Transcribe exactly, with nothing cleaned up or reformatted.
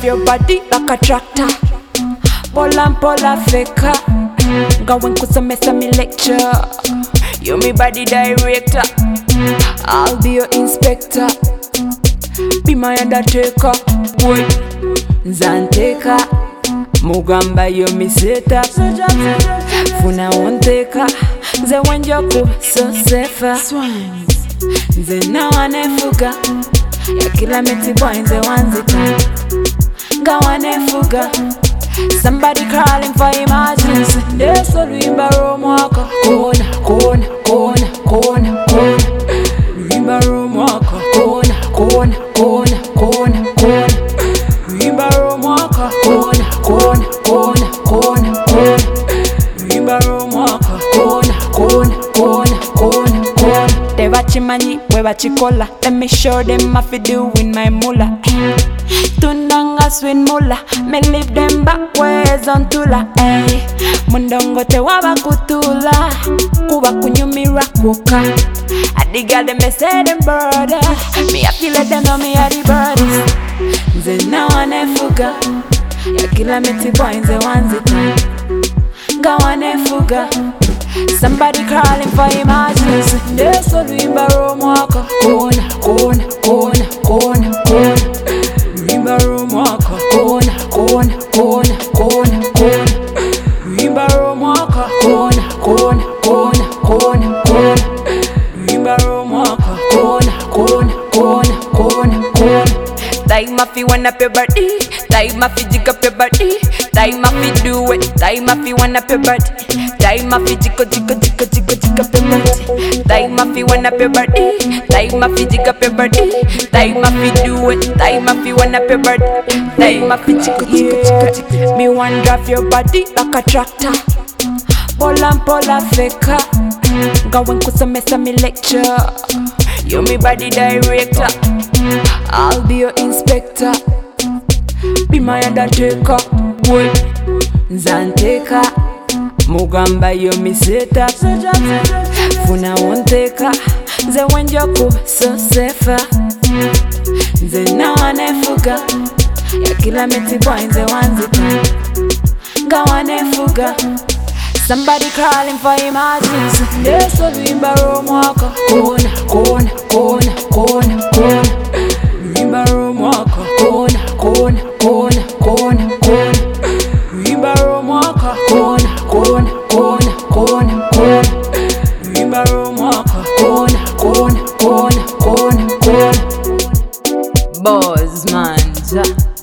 your body like a tractor. Pull and pull a faker. Going kusomesa me lecture. You me body director. I'll be your inspector. Be my undertaker. Boy, Zanteka. Mugamba yo me setup. Funa wonteka. Ze wanjoku so safer. Ze na wanefuga. Ya kila miti boy ze wanzita. Nga wanefuga. Somebody calling for emergency. Deso luimba romwaka. Kona, kona, kona, kona, kona. Luimba romwaka. Kona, kona, kona, kona, kona. Luimba romwaka. Kona, kona, kona, kona, kona. Luimba romwaka. Kona, kona, kona, kona, kona. They bachimanyi, we bachikola. Let me show them what fi do in my mula. Tunanga swin mula, me leave them back ways on tula. Ay, mundongo te waba kutula, kuba kunyumira kuka. Adi girl them me say them brother, me a feel let them know me a the brothers. Nze na wanefuga, ya kila miti boy nze wanzita. Nga wanefuga, somebody calling for emergency. Deso luimba romwaka. Kona, kona, kona, kona, kona. Luimba romwaka. Kona, kona, kona, kona, kona. Luimba romwaka. Kona, kona, kona, kona, kona. Luimba romwaka. Kona, kona, kona, kona, kona. Time if you wanna pay body, time if you jig up your body, time if you do it, time if you wanna pay body, time if you jig up, jig up, jig up, jig up, jig up your body, time if you wanna pay body, time if you jig up your body, time if you do it, time if you wanna pay body, time if you jig up, jig up, jig up, jig up. Me want drive your body like a tractor, pull and pull a faker, going kusomesa me lecture. You me body director, I'll be your inspector. Be my undertaker. Boy, Zanteka. Mugamba yo me setup. Funa wonteka. Ze wanjoku so safer. Ze na wanefuga. Ya kila miti boy nze wanzita. Nga wanefuga. Somebody calling for emergency. Deso luimba romwaka. Kona, kona, kona, kona, kona. Luimba romwaka. Kona, kona, kona, kona, kona. Luimba romwaka. Kona, kona, kona, kona, kona. Luimba romwaka. Kona, kona, kona, kona, kona. Boss man.